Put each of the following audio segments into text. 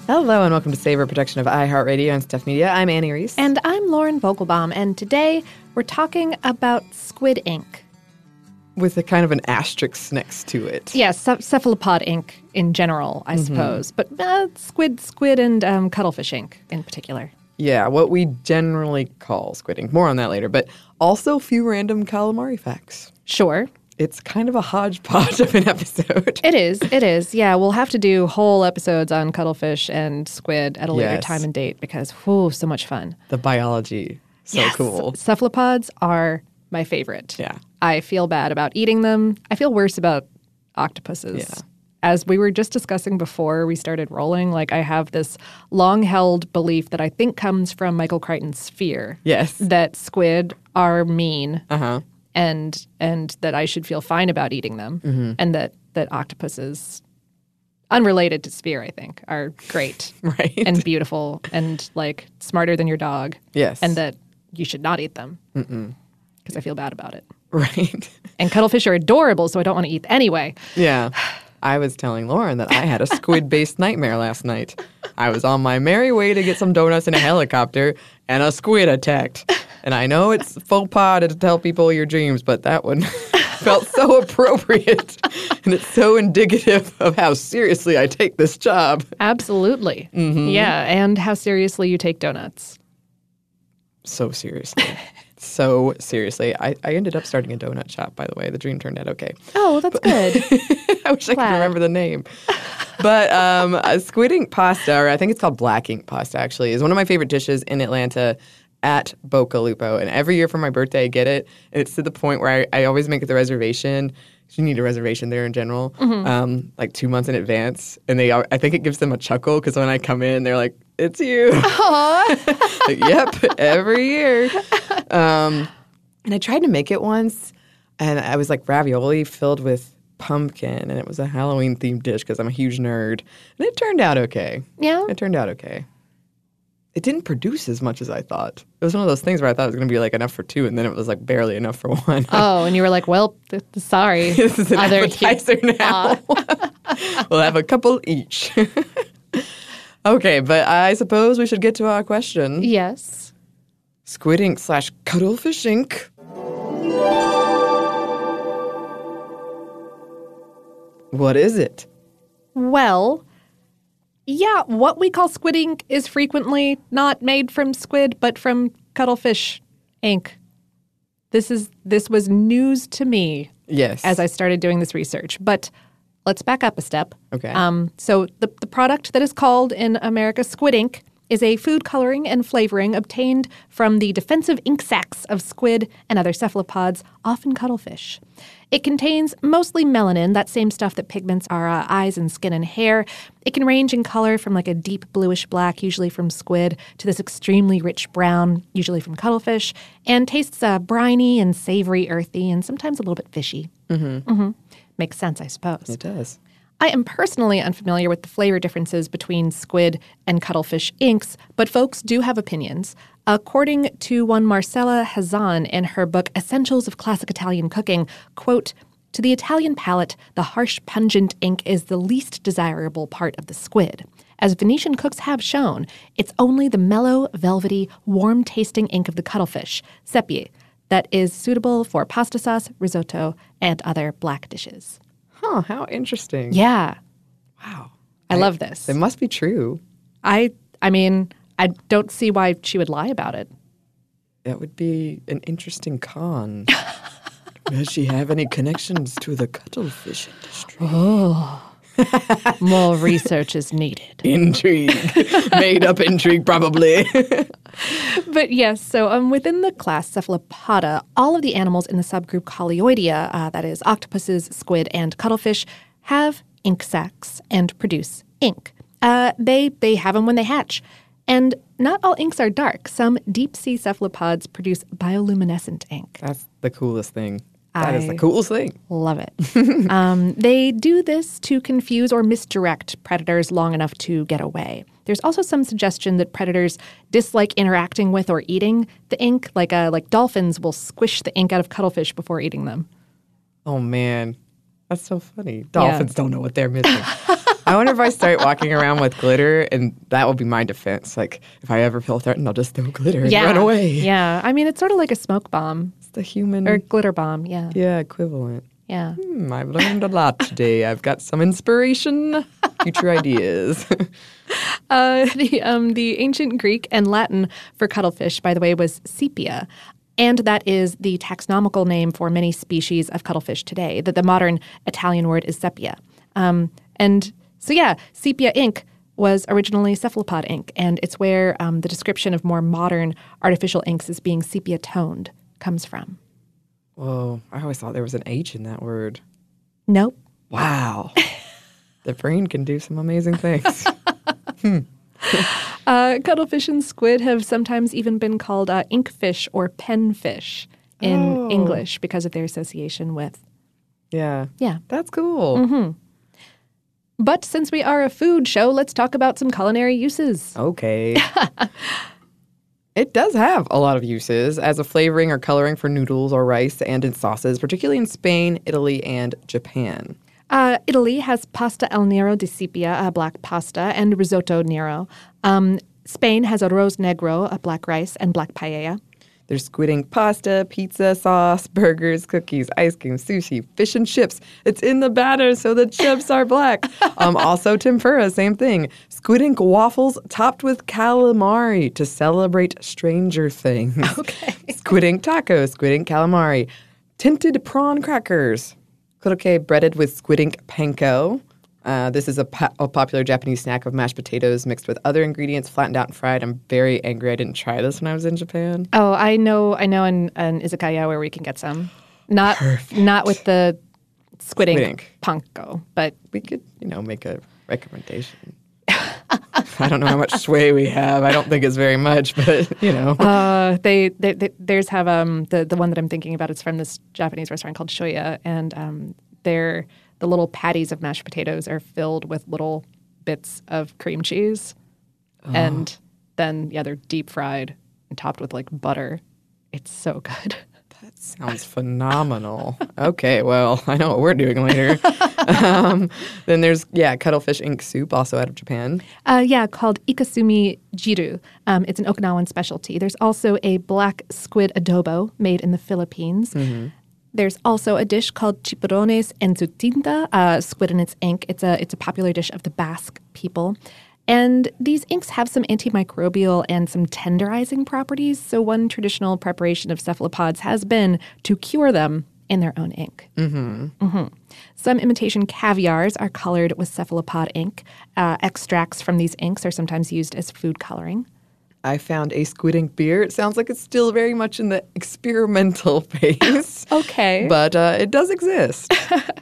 Hello and welcome to Savor Production of iHeartRadio and Stuff Media. I'm Annie Reese. And I'm Lauren Vogelbaum, and today we're talking about squid ink. With a kind of an asterisk next to it. Yes, cephalopod ink in general, I suppose. But squid and cuttlefish ink in particular. Yeah, what we generally call squid ink. More on that later. But also a few random calamari facts. Sure. It's kind of a hodgepodge of an episode. It is. Yeah, we'll have to do whole episodes on cuttlefish and squid at a later time and date because, so much fun. The biology, so cool. Cephalopods are my favorite. Yeah. I feel bad about eating them. I feel worse about octopuses. Yeah. As we were just discussing before we started rolling, I have this long-held belief that I think comes from Michael Crichton's Sphere. Yes. That squid are mean. Uh-huh. And that I should feel fine about eating them, and that octopuses, unrelated to Sphere, I think, are great, right, and beautiful, and smarter than your dog. Yes, and that you should not eat them because I feel bad about it. Right, and cuttlefish are adorable, so I don't want to eat them anyway. Yeah, I was telling Lauren that I had a squid-based nightmare last night. I was on my merry way to get some donuts in a helicopter, and a squid attacked. And I know it's faux pas to tell people your dreams, but that one felt so appropriate. And it's so indicative of how seriously I take this job. Absolutely. Yeah, and how seriously you take donuts. So seriously. So seriously. I ended up starting a donut shop, by the way. The dream turned out okay. Oh, that's good. I wish I could remember the name. But squid ink pasta, or I think it's called black ink pasta, actually, is one of my favorite dishes in Atlanta at Boca Lupo. And every year for my birthday, I get it. And it's to the point where I always make it the reservation. You need a reservation there in general, 2 months in advance. And I think it gives them a chuckle because when I come in, they're like, it's you. Aww. Yep, every year. And I tried to make it once, and I was like ravioli filled with pumpkin, and it was a Halloween-themed dish because I'm a huge nerd. And it turned out okay. Yeah? It turned out okay. It didn't produce as much as I thought. It was one of those things where I thought it was going to be enough for two, and then it was barely enough for one. Oh, and you were like, well, sorry. This is an appetizer now. We'll have a couple each. Okay, but I suppose we should get to our question. Yes. Squid ink / cuttlefish ink. What is it? Well, yeah, what we call squid ink is frequently not made from squid, but from cuttlefish ink. This was news to me. Yes. As I started doing this research. But let's back up a step. Okay. So the product that is called in America squid ink is a food coloring and flavoring obtained from the defensive ink sacs of squid and other cephalopods, often cuttlefish. It contains mostly melanin, that same stuff that pigments our eyes and skin and hair. It can range in color from a deep bluish black, usually from squid, to this extremely rich brown, usually from cuttlefish, and tastes briny and savory, earthy, and sometimes a little bit fishy. Makes sense, I suppose. It does. I am personally unfamiliar with the flavor differences between squid and cuttlefish inks, but folks do have opinions. According to one Marcella Hazan in her book Essentials of Classic Italian Cooking, quote, "To the Italian palate, the harsh, pungent ink is the least desirable part of the squid. As Venetian cooks have shown, it's only the mellow, velvety, warm-tasting ink of the cuttlefish, sepie, that is suitable for pasta sauce, risotto, and other black dishes." Huh, how interesting. Yeah. Wow. I love this. It must be true. I mean, I don't see why she would lie about it. That would be an interesting con. Does she have any connections to the cuttlefish industry? Oh. More research is needed. Intrigue. Made up intrigue, probably. But yes, so within the class Cephalopoda, all of the animals in the subgroup Colloidea, that is octopuses, squid, and cuttlefish, have ink sacs and produce ink. They have them when they hatch. And not all inks are dark. Some deep-sea cephalopods produce bioluminescent ink. That's the coolest thing. That is the coolest thing. Love it. They do this to confuse or misdirect predators long enough to get away. There's also some suggestion that predators dislike interacting with or eating the ink, like dolphins will squish the ink out of cuttlefish before eating them. Oh, man. That's so funny. Dolphins don't know what they're missing. I wonder if I start walking around with glitter, and that will be my defense. Like, if I ever feel threatened, I'll just throw glitter and run away. Yeah. I mean, it's sort of like a smoke bomb. It's the human... Or glitter bomb, yeah. Yeah, equivalent. Yeah. I've learned a lot today. I've got some inspiration, future ideas. The ancient Greek and Latin for cuttlefish, by the way, was sepia. And that is the taxonomical name for many species of cuttlefish today. The modern Italian word is sepia. Sepia ink was originally cephalopod ink, and it's where the description of more modern artificial inks as being sepia-toned comes from. Whoa, I always thought there was an H in that word. Nope. Wow. The brain can do some amazing things. Cuttlefish and squid have sometimes even been called inkfish or penfish in English because of their association with. Yeah. Yeah. That's cool. Mm-hmm. But since we are a food show, let's talk about some culinary uses. Okay. It does have a lot of uses as a flavoring or coloring for noodles or rice and in sauces, particularly in Spain, Italy, and Japan. Italy has pasta al nero di sepia, a black pasta, and risotto nero. Spain has arroz negro, a black rice, and black paella. There's squid ink pasta, pizza, sauce, burgers, cookies, ice cream, sushi, fish and chips. It's in the batter, so the chips are black. Also tempura, same thing. Squid ink waffles topped with calamari to celebrate Stranger Things. Okay. Squid ink tacos, squid ink calamari. Tinted prawn crackers. Korokke breaded with squid ink panko. This is a popular Japanese snack of mashed potatoes mixed with other ingredients, flattened out and fried. I'm very angry I didn't try this when I was in Japan. Oh, I know an izakaya where we can get some. Not with the squid ink panko, but we could, make a recommendation. I don't know how much sway we have. I don't think it's very much, but theirs have the one that I'm thinking about is from this Japanese restaurant called Shoya, and the little patties of mashed potatoes are filled with little bits of cream cheese. Oh. And then, they're deep fried and topped with like butter. It's so good. That sounds phenomenal. Okay, well, I know what we're doing later. Then there's, cuttlefish ink soup, also out of Japan. Called ikasumi jiru. It's an Okinawan specialty. There's also a black squid adobo made in the Philippines. Mm-hmm. There's also a dish called chipirones en su tinta, squid in its ink. It's a popular dish of the Basque people. And these inks have some antimicrobial and some tenderizing properties. So one traditional preparation of cephalopods has been to cure them in their own ink. Mm-hmm. Mm-hmm. Some imitation caviars are colored with cephalopod ink. Extracts from these inks are sometimes used as food coloring. I found a squid ink beer. It sounds like it's still very much in the experimental phase. Okay. But it does exist.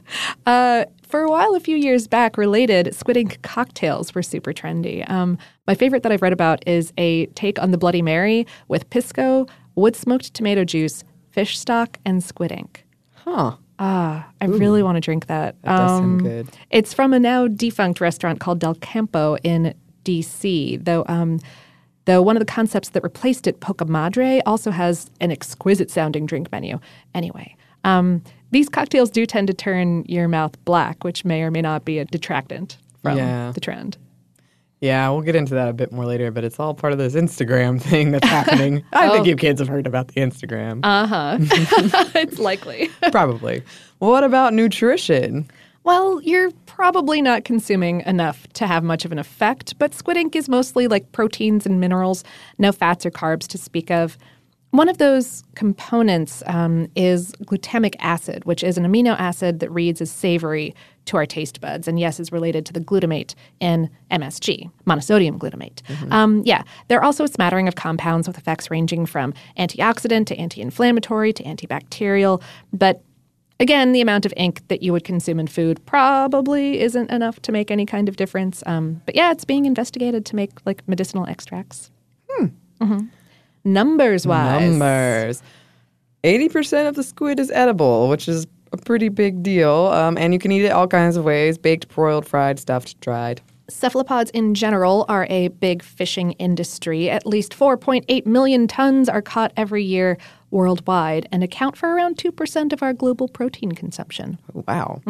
For a while, a few years back, related squid ink cocktails were super trendy. My favorite that I've read about is a take on the Bloody Mary with pisco, wood-smoked tomato juice, fish stock, and squid ink. Huh. I really want to drink that. That does sound good. It's from a now defunct restaurant called Del Campo in D.C., though one of the concepts that replaced it, Poca Madre, also has an exquisite-sounding drink menu. Anyway, these cocktails do tend to turn your mouth black, which may or may not be a detractant from the trend. Yeah, we'll get into that a bit more later, but it's all part of this Instagram thing that's happening. I think you kids have heard about the Instagram. Uh-huh. It's likely. Probably. Well, what about nutrition? Well, you're probably not consuming enough to have much of an effect, but squid ink is mostly like proteins and minerals, no fats or carbs to speak of. One of those components is glutamic acid, which is an amino acid that reads as savory to our taste buds, and yes, is related to the glutamate in MSG, monosodium glutamate. Mm-hmm. There are also a smattering of compounds with effects ranging from antioxidant to anti-inflammatory to antibacterial, but again, the amount of ink that you would consume in food probably isn't enough to make any kind of difference. But it's being investigated to make like medicinal extracts. Mm-hmm. Numbers-wise. 80% of the squid is edible, which is a pretty big deal. And you can eat it all kinds of ways: baked, broiled, fried, stuffed, dried. Cephalopods in general are a big fishing industry. At least 4.8 million tons are caught every year worldwide and account for around 2% of our global protein consumption. Wow.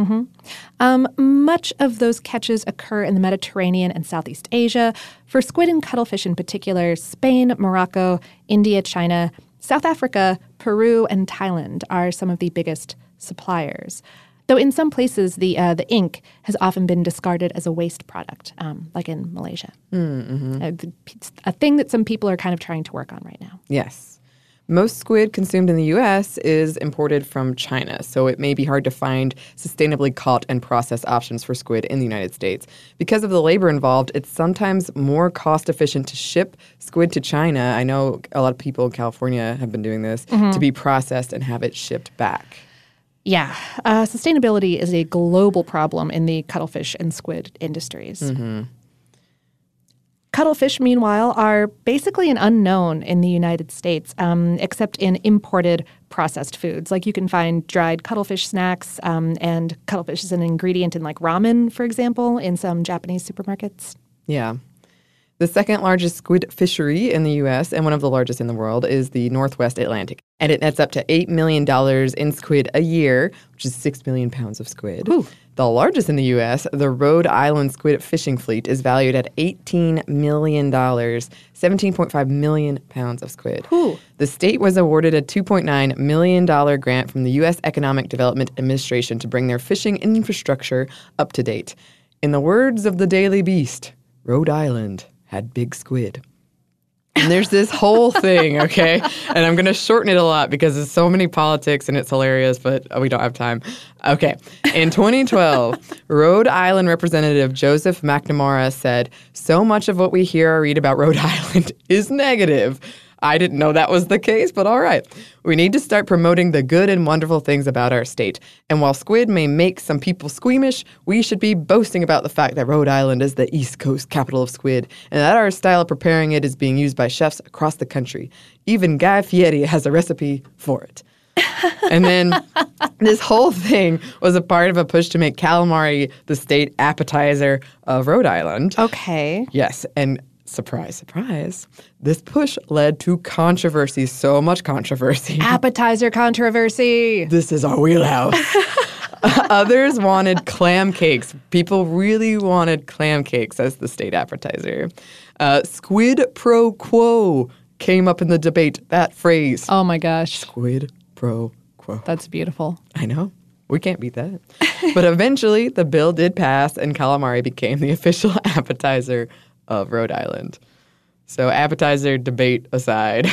Much of those catches occur in the Mediterranean and Southeast Asia. For squid and cuttlefish in particular, Spain, Morocco, India, China, South Africa, Peru, and Thailand are some of the biggest suppliers. Though in some places, the ink has often been discarded as a waste product, like in Malaysia. It's a thing that some people are kind of trying to work on right now. Yes. Most squid consumed in the U.S. is imported from China, so it may be hard to find sustainably caught and processed options for squid in the United States. Because of the labor involved, it's sometimes more cost-efficient to ship squid to China. I know a lot of people in California have been doing this, to be processed and have it shipped back. Yeah. Sustainability is a global problem in the cuttlefish and squid industries. Cuttlefish, meanwhile, are basically an unknown in the United States, except in imported processed foods. Like you can find dried cuttlefish snacks, and cuttlefish is an ingredient in like ramen, for example, in some Japanese supermarkets. Yeah. The second largest squid fishery in the U.S. and one of the largest in the world is the Northwest Atlantic. And it nets up to $8 million in squid a year, which is 6 million pounds of squid. Ooh. The largest in the U.S., the Rhode Island squid fishing fleet, is valued at $18 million, 17.5 million pounds of squid. Ooh. The state was awarded a $2.9 million grant from the U.S. Economic Development Administration to bring their fishing infrastructure up to date. In the words of the Daily Beast, Rhode Island had big squid. And there's this whole thing, okay? And I'm going to shorten it a lot because there's so many politics and it's hilarious, but we don't have time. Okay. In 2012, Rhode Island Representative Joseph McNamara said, "So much of what we hear or read about Rhode Island is negative." I didn't know that was the case, but all right. "We need to start promoting the good and wonderful things about our state. And while squid may make some people squeamish, we should be boasting about the fact that Rhode Island is the East Coast capital of squid, and that our style of preparing it is being used by chefs across the country. Even Guy Fieri has a recipe for it." And then this whole thing was a part of a push to make calamari the state appetizer of Rhode Island. Okay. Yes, and surprise, surprise, this push led to controversy, so much controversy. Appetizer controversy. This is our wheelhouse. Others wanted clam cakes. People really wanted clam cakes as the state appetizer. Squid pro quo came up in the debate, that phrase. Oh my gosh. Squid pro quo. That's beautiful. I know. We can't beat that. But eventually, the bill did pass, and calamari became the official appetizer of Rhode Island. So appetizer debate aside.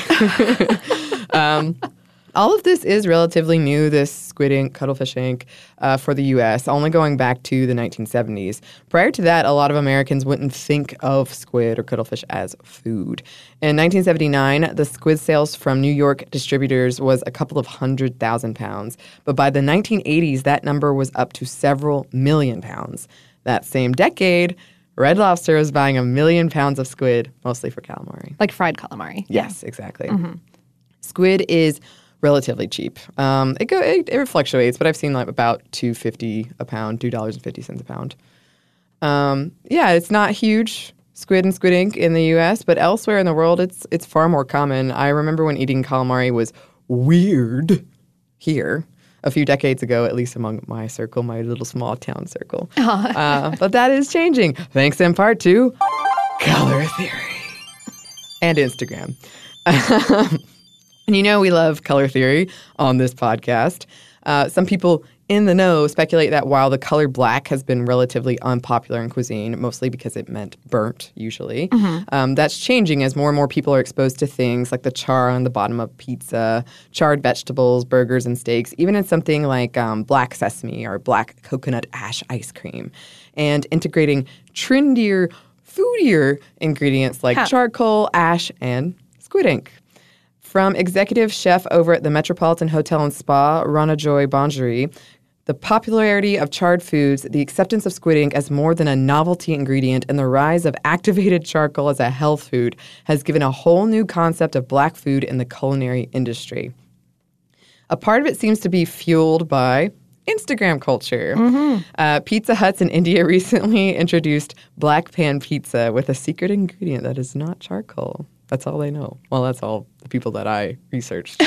All of this is relatively new, this squid ink, cuttlefish ink, for the U.S., only going back to the 1970s. Prior to that, a lot of Americans wouldn't think of squid or cuttlefish as food. In 1979, the squid sales from New York distributors was a couple of 100,000 pounds. But by the 1980s, that number was up to several million pounds. That same decade, Red Lobster was buying 1 million pounds of squid, mostly for calamari. Like fried calamari. Yes, exactly. Squid is relatively cheap. It fluctuates, but I've seen like about $2.50 a pound, $2.50 a pound. It's not huge, squid and squid ink in the U.S., but elsewhere in the world, it's far more common. I remember when eating calamari was weird here a few decades ago, at least among my circle, my little small town circle. But that is changing, thanks in part to color theory and Instagram. And you know we love color theory on this podcast. Some people in the know speculate that while the color black has been relatively unpopular in cuisine, mostly because it meant burnt, usually, that's changing as more and more people are exposed to things like the char on the bottom of pizza, charred vegetables, burgers, and steaks, even in something like black sesame or black coconut ash ice cream, and integrating trendier, foodier ingredients like charcoal, ash, and squid ink. From executive chef over at the Metropolitan Hotel and Spa, Ranajoy Bonjari, the popularity of charred foods, the acceptance of squid ink as more than a novelty ingredient, and the rise of activated charcoal as a health food has given a whole new concept of black food in the culinary industry. A part of it seems to be fueled by Instagram culture. Pizza Huts in India recently introduced black pan pizza with a secret ingredient that is not charcoal. That's all they know. Well, that's all the people that I researched know.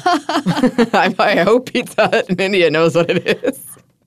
I hope Pizza Hut in India knows what it is.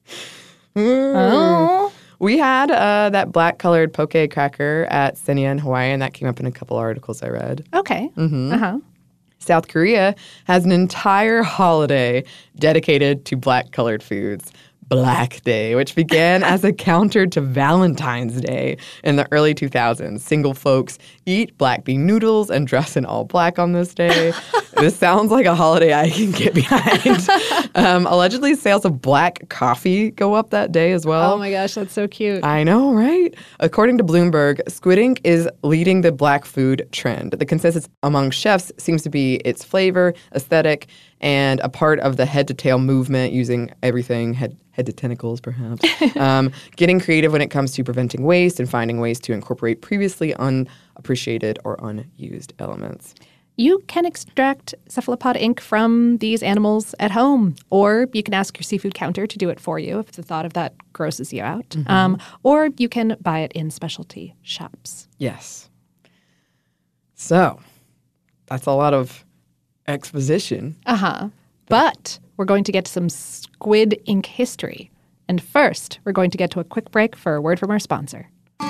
Oh. We had that black-colored poke cracker at Senia in Hawaii, and that came up in a couple articles I read. Okay. South Korea has an entire holiday dedicated to black-colored foods. Black Day, which began as a counter to Valentine's Day in the early 2000s. Single folks eat black bean noodles and dress in all black on this day. This sounds like a holiday I can get behind. Allegedly, sales of black coffee go up that day as well. Oh my gosh, that's so cute. I know, right? According to Bloomberg, squid ink is leading the black food trend. The consensus among chefs seems to be its flavor, aesthetic, and a part of the head-to-tail movement, using everything, head to tentacles, perhaps. Getting creative when it comes to preventing waste and finding ways to incorporate previously unappreciated or unused elements. You can extract cephalopod ink from these animals at home, or you can ask your seafood counter to do it for you if the thought of that grosses you out. Or you can buy it in specialty shops. Yes. So, that's a lot of exposition. But we're going to get to some squid ink history. And first, we're going to get to a quick break for a word from our sponsor.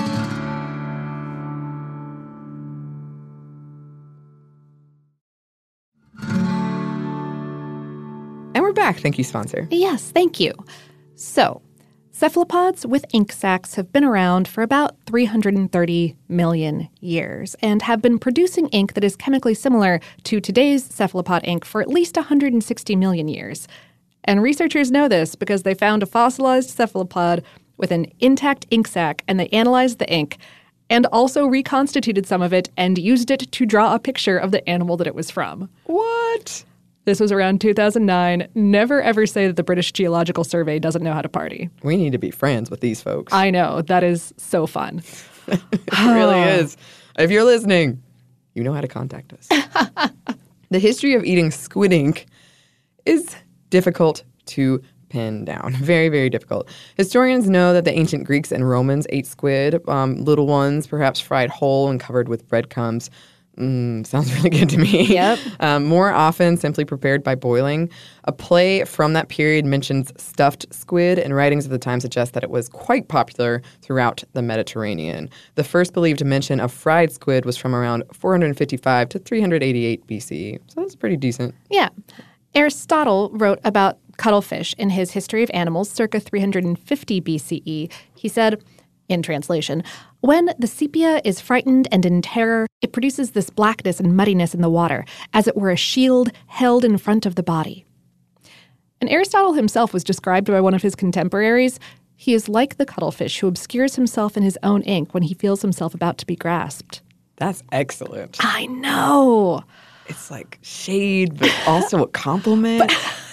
And we're back. Thank you, sponsor. Yes, thank you. So, cephalopods with ink sacs have been around for about 330 million years and have been producing ink that is chemically similar to today's cephalopod ink for at least 160 million years. And researchers know this because they found a fossilized cephalopod with an intact ink sac, and they analyzed the ink and also reconstituted some of it and used it to draw a picture of the animal that it was from. What? This was around 2009. Never ever say that the British Geological Survey doesn't know how to party. We need to be friends with these folks. I know. That is so fun. It really is. If you're listening, you know how to contact us. The history of eating squid ink is difficult to pin down. Very, very difficult. Historians know that the ancient Greeks and Romans ate squid, little ones, perhaps fried whole and covered with breadcrumbs. Sounds really good to me. Yep. More often simply prepared by boiling. A play from that period mentions stuffed squid, and writings of the time suggest that it was quite popular throughout the Mediterranean. The first believed mention of fried squid was from around 455 to 388 BC. So that's pretty decent. Yeah. Aristotle wrote about cuttlefish in his History of Animals circa 350 BCE. He said, in translation, when the sepia is frightened and in terror, it produces this blackness and muddiness in the water, as it were a shield held in front of the body. And Aristotle himself was described by one of his contemporaries. He is like the cuttlefish who obscures himself in his own ink when he feels himself about to be grasped. That's excellent. I know. It's like shade, but also a compliment.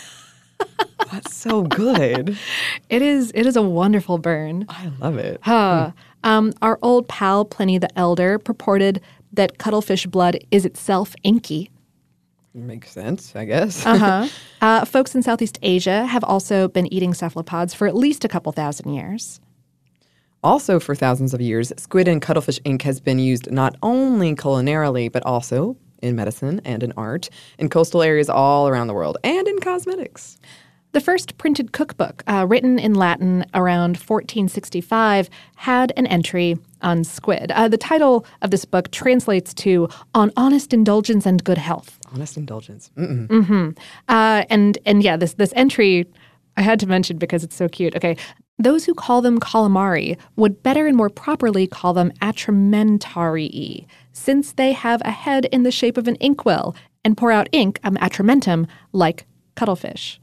That's so good. It is a wonderful burn. I love it. Our old pal Pliny the Elder purported that cuttlefish blood is itself inky. Makes sense, I guess. Folks in Southeast Asia have also been eating cephalopods for at least a couple thousand years. Also, for thousands of years, squid and cuttlefish ink has been used not only culinarily, but also in medicine and in art, in coastal areas all around the world, and in cosmetics. The first printed cookbook, written in Latin around 1465, had an entry on squid. The title of this book translates to On Honest Indulgence and Good Health. Honest indulgence. And yeah, this entry I had to mention because it's so cute. Okay. Those who call them calamari would better and more properly call them atramentarii, since they have a head in the shape of an inkwell and pour out ink, atramentum, like cuttlefish.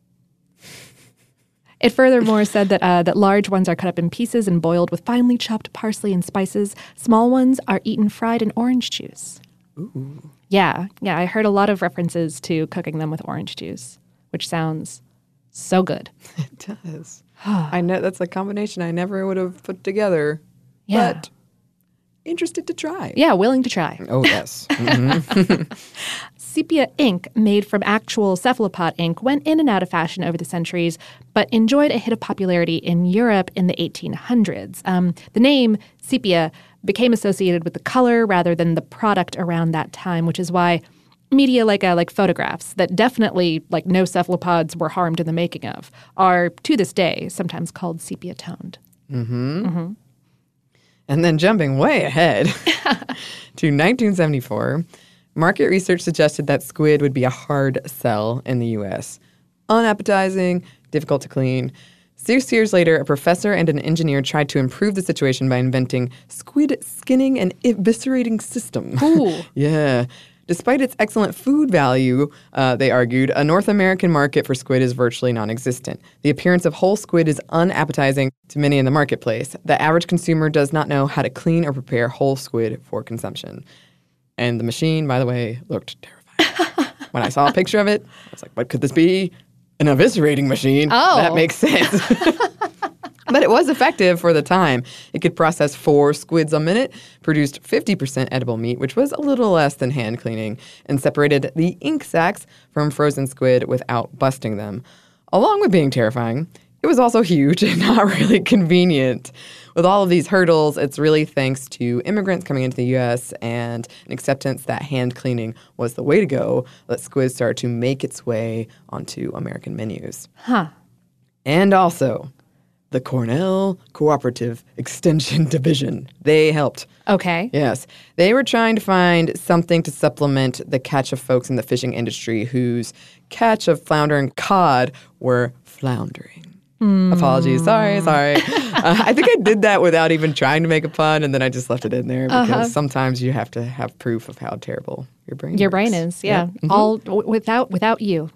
It furthermore said that large ones are cut up in pieces and boiled with finely chopped parsley and spices. Small ones are eaten fried in orange juice. Ooh. Yeah, I heard a lot of references to cooking them with orange juice, which sounds so good. It does. I know that's a combination I never would have put together. Yeah. But interested to try. Yeah, willing to try. Oh, yes. Mm-hmm. sepia ink made from actual cephalopod ink went in and out of fashion over the centuries, but enjoyed a hit of popularity in Europe in the 1800s. The name sepia became associated with the color rather than the product around that time, which is why media like photographs that definitely no cephalopods were harmed in the making of are to this day sometimes called sepia toned. And then jumping way ahead to 1974, market research suggested that squid would be a hard sell in the U.S. Unappetizing, difficult to clean. 6 years later, a professor and an engineer tried to improve the situation by inventing squid skinning and eviscerating system. Ooh. Yeah. Despite its excellent food value, they argued, a North American market for squid is virtually non-existent. The appearance of whole squid is unappetizing to many in the marketplace. The average consumer does not know how to clean or prepare whole squid for consumption. And the machine, by the way, looked terrifying. When I saw a picture of it, I was like, what could this be? An eviscerating machine? Oh. That makes sense. But it was effective for the time. It could process 4 squids a minute, produced 50% edible meat, which was a little less than hand cleaning, and separated the ink sacs from frozen squid without busting them. Along with being terrifying, it was also huge and not really convenient. With all of these hurdles, it's really thanks to immigrants coming into the U.S. and an acceptance that hand cleaning was the way to go that squid started to make its way onto American menus. Huh. And also, the Cornell Cooperative Extension Division. They helped. Okay. Yes. They were trying to find something to supplement the catch of folks in the fishing industry whose catch of flounder and cod were floundering. Apologies. Sorry. I think I did that without even trying to make a pun, and then I just left it in there because sometimes you have to have proof of how terrible your brain is. Yeah. Yep. All without you.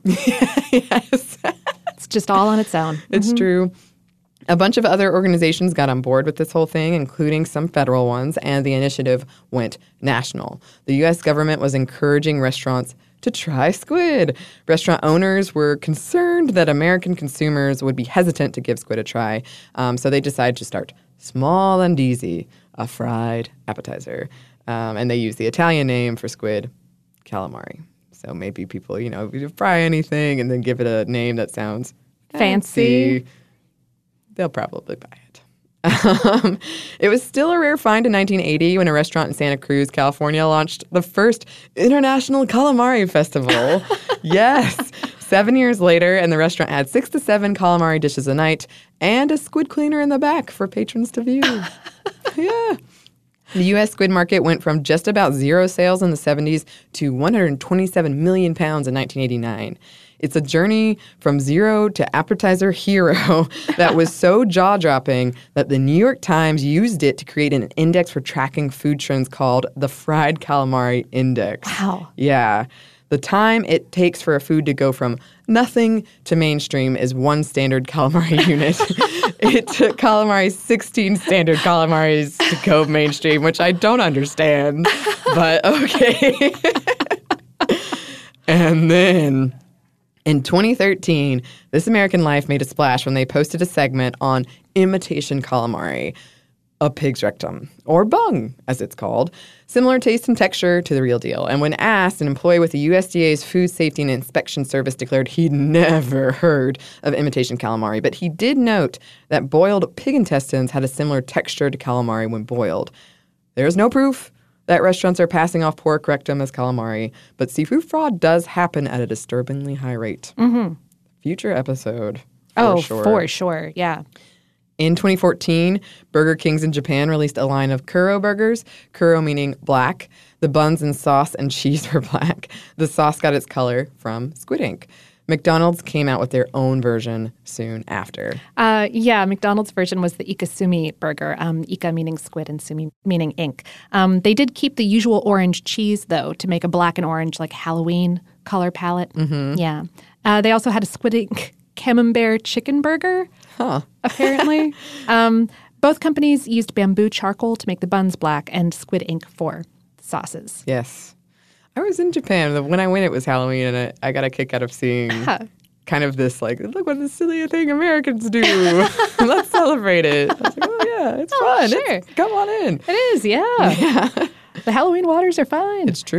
Yes. It's just all on its own. It's true. A bunch of other organizations got on board with this whole thing, including some federal ones, and the initiative went national. The U.S. government was encouraging restaurants to try squid. Restaurant owners were concerned that American consumers would be hesitant to give squid a try, so they decided to start small and easy, a fried appetizer. And they used the Italian name for squid, calamari. So maybe people, fry anything and then give it a name that sounds fancy. They'll probably buy it. It was still a rare find in 1980 when a restaurant in Santa Cruz, California, launched the first International Calamari Festival. Yes. 7 years later, and the restaurant had 6 to 7 calamari dishes a night and a squid cleaner in the back for patrons to view. Yeah. The U.S. squid market went from just about zero sales in the 70s to 127 million pounds in 1989. It's a journey from zero to appetizer hero that was so jaw-dropping that the New York Times used it to create an index for tracking food trends called the Fried Calamari Index. Wow. Yeah. The time it takes for a food to go from nothing to mainstream is one standard calamari unit. It took calamari 16 standard calamaris to go mainstream, which I don't understand, but okay. And then in 2013, This American Life made a splash when they posted a segment on imitation calamari, a pig's rectum, or bung, as it's called. Similar taste and texture to the real deal. And when asked, an employee with the USDA's Food Safety and Inspection Service declared he'd never heard of imitation calamari, but he did note that boiled pig intestines had a similar texture to calamari when boiled. There's no proof that restaurants are passing off pork rectum as calamari, but seafood fraud does happen at a disturbingly high rate. Mm-hmm. Future episode. For sure, yeah. In 2014, Burger Kings in Japan released a line of Kuro burgers, Kuro meaning black. The buns and sauce and cheese were black. The sauce got its color from squid ink. McDonald's came out with their own version soon after. McDonald's version was the Ikasumi burger, Ika meaning squid and sumi meaning ink. They did keep the usual orange cheese, though, to make a black and orange, Halloween color palette. Mm-hmm. Yeah. They also had a squid ink camembert chicken burger, apparently. Both companies used bamboo charcoal to make the buns black and squid ink for sauces. Yes. I was in Japan. When I went, it was Halloween, and I got a kick out of seeing kind of this, look what this silly thing Americans do. Let's celebrate it. I was like, oh, yeah, it's fun. Sure. Come on in. It is, yeah. The Halloween waters are fine. It's true.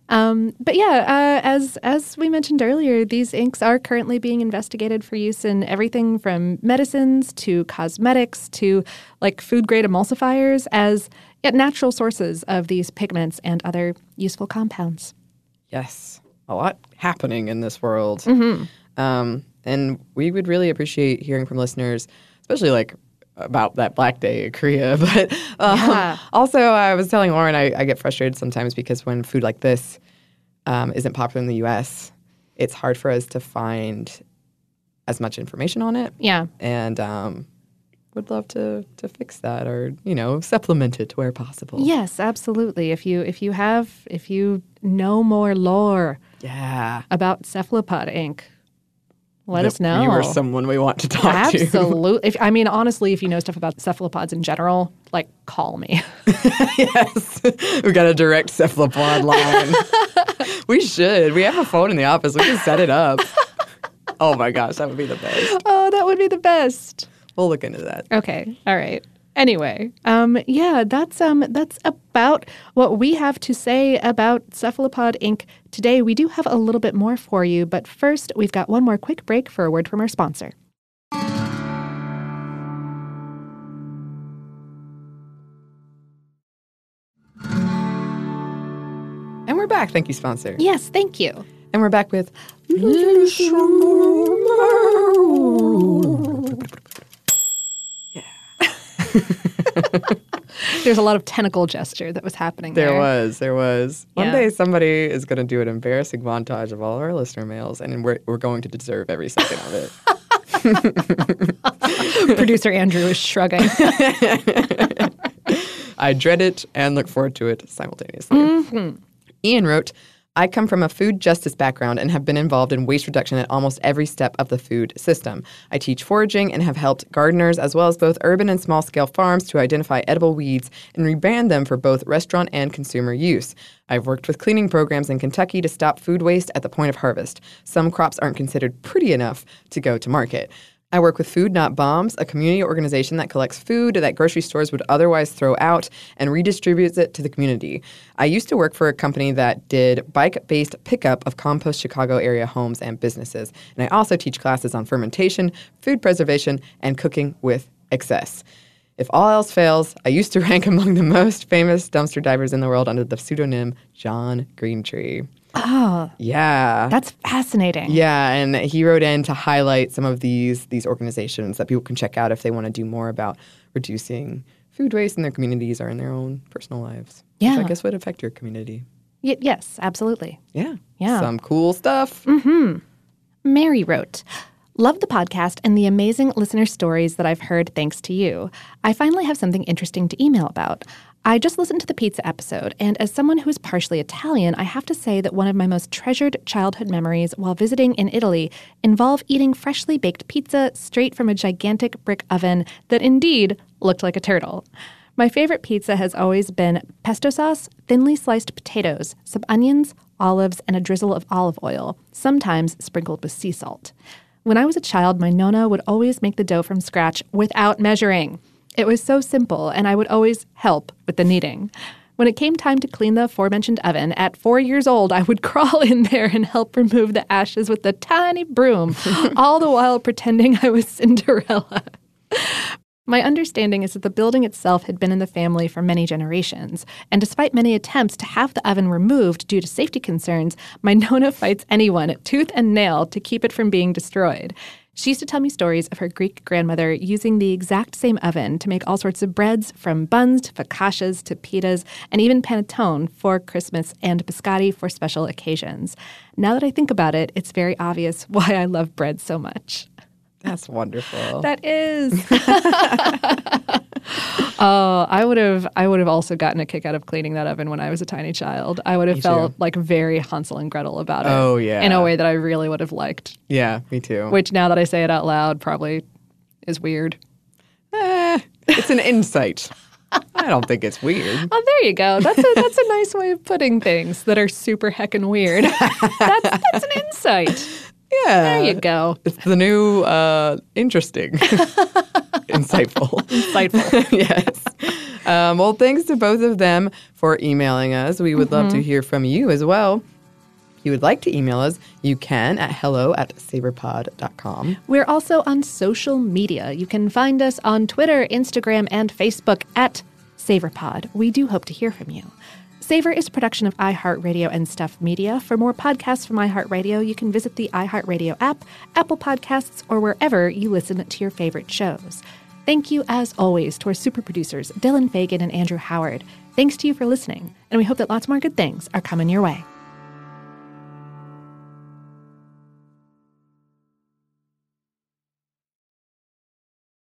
But yeah, as we mentioned earlier, these inks are currently being investigated for use in everything from medicines to cosmetics to like food-grade emulsifiers as natural sources of these pigments and other useful compounds. Yes, a lot happening in this world. And we would really appreciate hearing from listeners, especially like about that Black Day in Korea. But also, I was telling Lauren, I get frustrated sometimes because when food like this isn't popular in the U.S., it's hard for us to find as much information on it. Yeah. And would love to fix that or, supplement it where possible. Yes, absolutely. If you know more lore about cephalopod ink, let us know. You are someone we want to talk to. Absolutely. Honestly, if you know stuff about cephalopods in general, like, call me. Yes. We got a direct cephalopod line. We should. We have a phone in the office. We can set it up. Oh, my gosh. That would be the best. Oh, that would be the best. We'll look into that. Okay. All right. Anyway, that's about what we have to say about cephalopod ink today. We do have a little bit more for you, but first, we've got one more quick break for a word from our sponsor. And we're back. Thank you, sponsor. Yes, thank you. And we're back with... There's a lot of tentacle gesture that was happening there. There was. One day somebody is going to do an embarrassing montage of all our listener mails, and we're going to deserve every second of it. Producer Andrew is shrugging. I dread it and look forward to it simultaneously. Ian wrote, I come from a food justice background and have been involved in waste reduction at almost every step of the food system. I teach foraging and have helped gardeners as well as both urban and small-scale farms to identify edible weeds and rebrand them for both restaurant and consumer use. I've worked with cleaning programs in Kentucky to stop food waste at the point of harvest. Some crops aren't considered pretty enough to go to market. I work with Food Not Bombs, a community organization that collects food that grocery stores would otherwise throw out and redistributes it to the community. I used to work for a company that did bike-based pickup of compost Chicago area homes and businesses. And I also teach classes on fermentation, food preservation, and cooking with excess. If all else fails, I used to rank among the most famous dumpster divers in the world under the pseudonym John Greentree. Oh. Yeah. That's fascinating. Yeah, and he wrote in to highlight some of these organizations that people can check out if they want to do more about reducing food waste in their communities or in their own personal lives. Yeah. Which I guess would affect your community. Yes, absolutely. Yeah. Yeah. Some cool stuff. Mary wrote, love the podcast and the amazing listener stories that I've heard thanks to you. I finally have something interesting to email about. I just listened to the pizza episode, and as someone who is partially Italian, I have to say that one of my most treasured childhood memories while visiting in Italy involve eating freshly baked pizza straight from a gigantic brick oven that indeed looked like a turtle. My favorite pizza has always been pesto sauce, thinly sliced potatoes, some onions, olives, and a drizzle of olive oil, sometimes sprinkled with sea salt. When I was a child, my nonna would always make the dough from scratch without measuring. It was so simple, and I would always help with the kneading. When it came time to clean the aforementioned oven, at 4 years old, I would crawl in there and help remove the ashes with a tiny broom, all the while pretending I was Cinderella. My understanding is that the building itself had been in the family for many generations, and despite many attempts to have the oven removed due to safety concerns, my nonna fights anyone, tooth and nail, to keep it from being destroyed. She used to tell me stories of her Greek grandmother using the exact same oven to make all sorts of breads, from buns to focaccias to pitas, and even panettone for Christmas and biscotti for special occasions. Now that I think about it, it's very obvious why I love bread so much. That's wonderful. That is. Oh, I would have also gotten a kick out of cleaning that oven when I was a tiny child. I would have felt like very Hansel and Gretel about it. Oh, yeah. In a way that I really would have liked. Yeah, me too. Which, now that I say it out loud, probably is weird. It's an insight. I don't think it's weird. Oh, there you go. That's a nice way of putting things that are super heckin' weird. That's an insight. Yeah. There you go. It's the new interesting. Insightful. Insightful. Yes. Well, thanks to both of them for emailing us. We would love to hear from you as well. If you would like to email us, you can at hello@savorpod.com. We're also on social media. You can find us on Twitter, Instagram, and Facebook at SavorPod. We do hope to hear from you. Savor is a production of iHeartRadio and Stuff Media. For more podcasts from iHeartRadio, you can visit the iHeartRadio app, Apple Podcasts, or wherever you listen to your favorite shows. Thank you, as always, to our super producers, Dylan Fagan and Andrew Howard. Thanks to you for listening, and we hope that lots more good things are coming your way.